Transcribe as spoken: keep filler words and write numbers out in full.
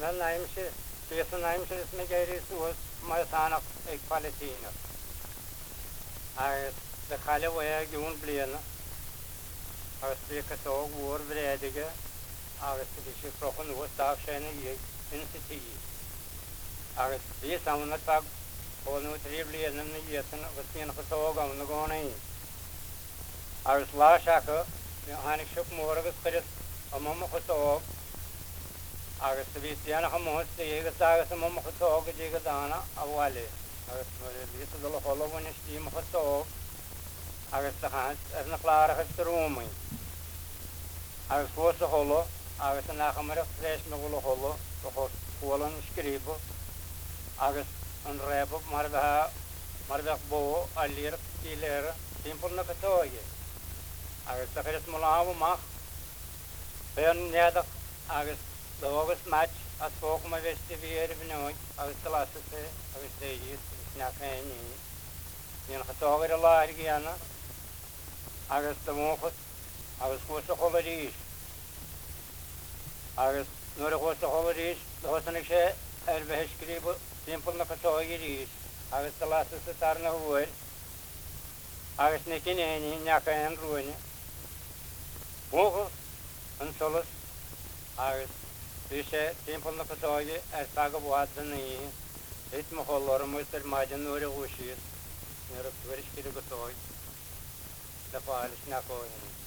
Men naimse, det naimse med gæri suos mai sanak ek Palestina. Ag de khale waya gjun bliena. Ag speka så vor vredige. Ag speka prokon wo sta shene ye insiti. Ag det samna tag onu tri bliena ne yeten vasin khaso ga un gonai. Ag slasha ka hanik shuk morag spirit amam khaso Agus Vistiana Hamos, the Yagas among Hotog, Jigadana, Awale. Agus this is the hollow when a steam Hotog. Agus the Hans, as the Clara has the room. Agus was the hollow, Agus an Ahamara fresh Novel hollow, the host Poland Scribo, Agus and Reb of Marva, Marva Bo, Alir, Killer, Simple Nakatoye. Agus the Ferris Molavo Mach, Ben Yada, Agus. The August match at Fokma Vestivier Vinoy, I was the last of the I was the youth, Snapany, in Hatoga Largiana, I was the Mofut, I was forced to holidays. I was not a horse to holidays, the Hosanisha, Elvehescribo, simple Nakatoga, I was the last of the Tarna wood. I was making any Naka and Ruin. Mofut and Solus, I was. Ishe simple na kasoye as taga buatan ni it mo holor mo ter majan nore ushir nero twerish kiri kasoye da palish na ko